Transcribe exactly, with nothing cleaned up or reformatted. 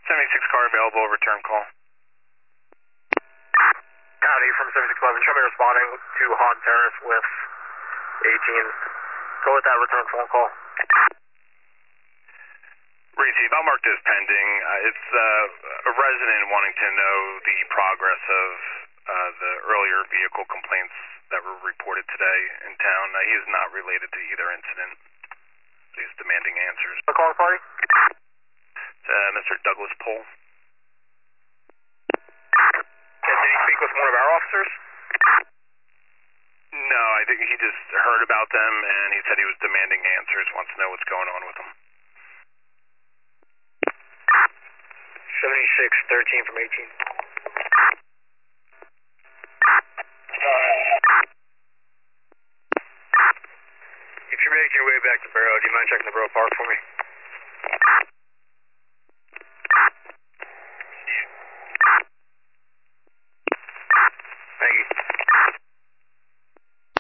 seventy-six car available, return call. Howdy from seventy-six eleven, show me responding to Hog Terrace with eighteen. Go with that return phone call. Receive, I'll mark this pending. Uh, it's uh, a resident wanting to know the progress of uh, the earlier vehicle complaints that were reported today in town. Uh, he is not related to either incident. He's demanding answers. The call party? Uh, Mister Douglas Pohl. Did he speak with one of our officers? No, I think he just heard about them and he said he was demanding answers, wants to know what's going on with them. seventy-six thirteen from eighteen. If you're making your way back to Barrow, do you mind checking the Barrow Park for me?